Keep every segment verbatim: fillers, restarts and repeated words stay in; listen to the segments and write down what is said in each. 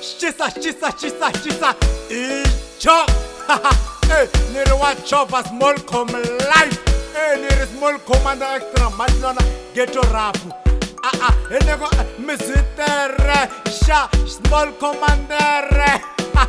Shisa, shisa, shisa, shisa. Icho. Hey, nere watch over small com life. Hey, nere small commander extra. Madlona ghetto rap. Ah ah. Hey, nego Mister Sha small commander.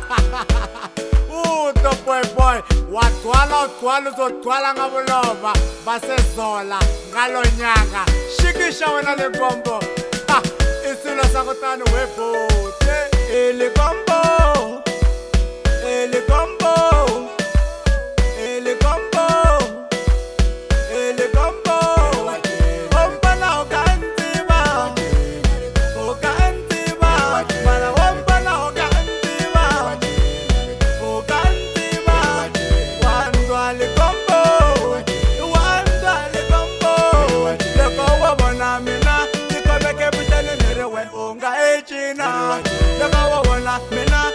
Ooh, the boy boy. Watwala, watwala, watwala ngabulova. Basezola ngalonyanga. Shikisha wena le gombo. Ha, isilo sakotana webote. Ele gombo. Ele gombo. Ele gombo. Ele gombo. Gombo na okantiba. Okantiba. Para gombo na okantiba. Okantiba. Wandwa le gombo. Wandwa le gombo. Leko wabona mina. Niko beke butele nerewe onga echina. Leko wabona mina.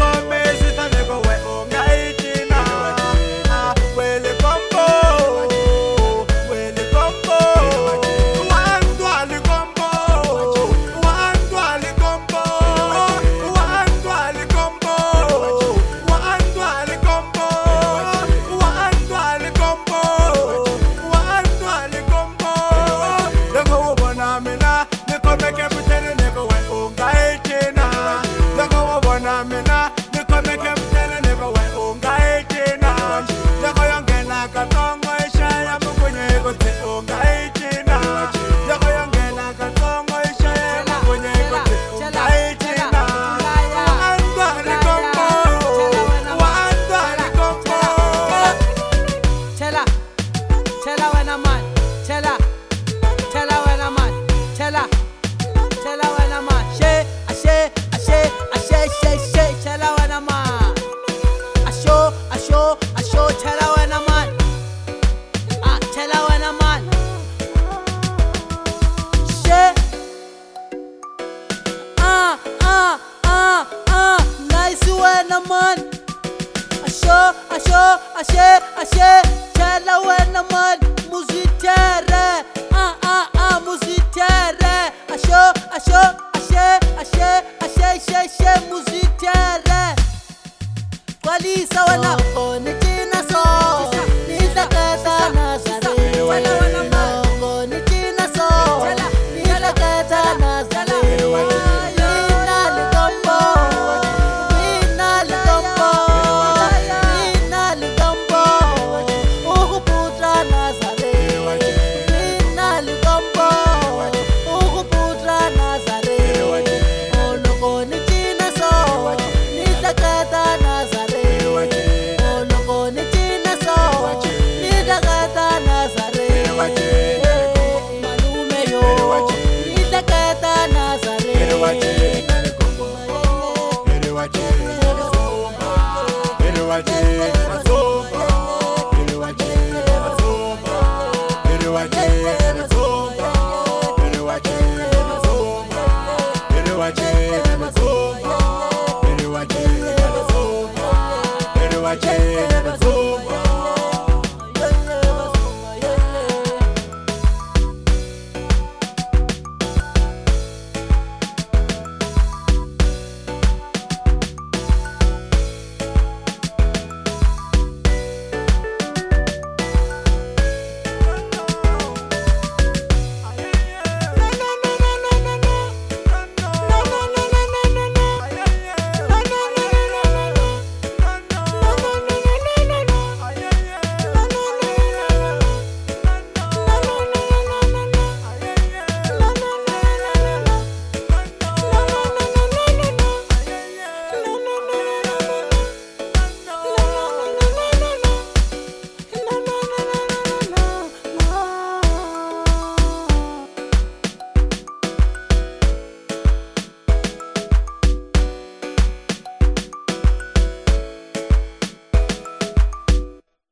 Asho, asho, ashe, ashe, tell when a man, musitere, ah ah ah, musitere, asho, asho, ashe, ashe, ashe, ashe, ashe, musitere, kwalisa wana.